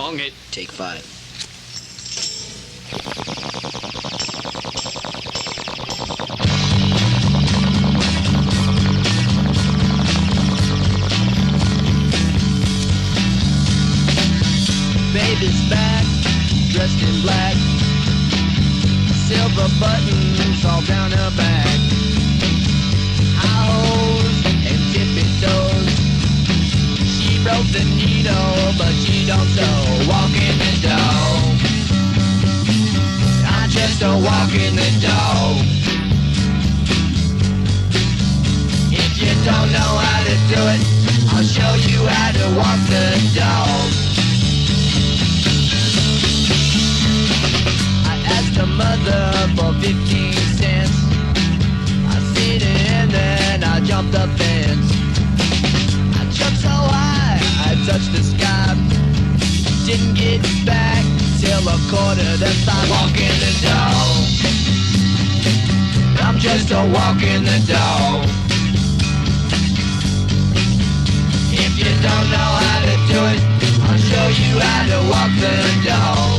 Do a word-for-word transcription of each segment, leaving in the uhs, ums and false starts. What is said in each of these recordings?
Long hit. Take five. Baby's back, dressed in black, silver buttons all down her back, high hose and tippy toes. She broke the needle, but she don't sew. Walk in the door, I'm just a walk in the door. If you don't know how to do it, I'll show you how to walk the door. A mother for fifteen cents. I seen it and then I jumped the fence. I jumped so high, I touched the sky. Didn't get back till a quarter to five. Walk in the door, I'm just a walk in the door. If you don't know how to do it, I'll show you how to walk the door.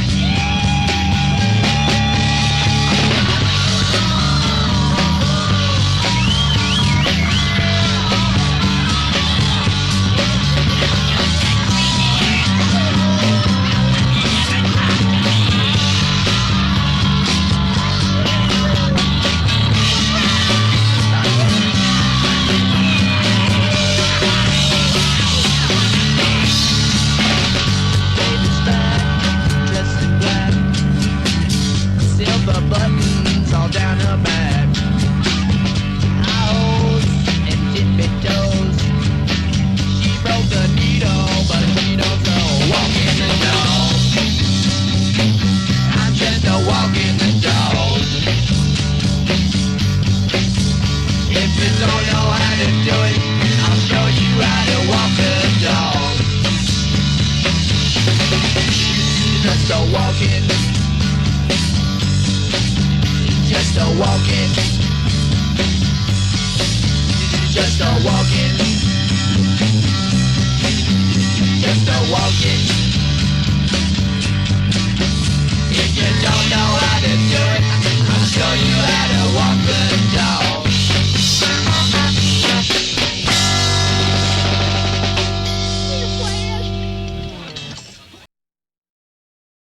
Buttons all down her back, hose and tippy toes. She broke the needle, but she don't know. Walk in the door, I'm just a walk in the door. If you don't know how to do it, I'll show you how to walk the door. Just a walk in. Just a walking, just a walking, just a walking. If you don't know how to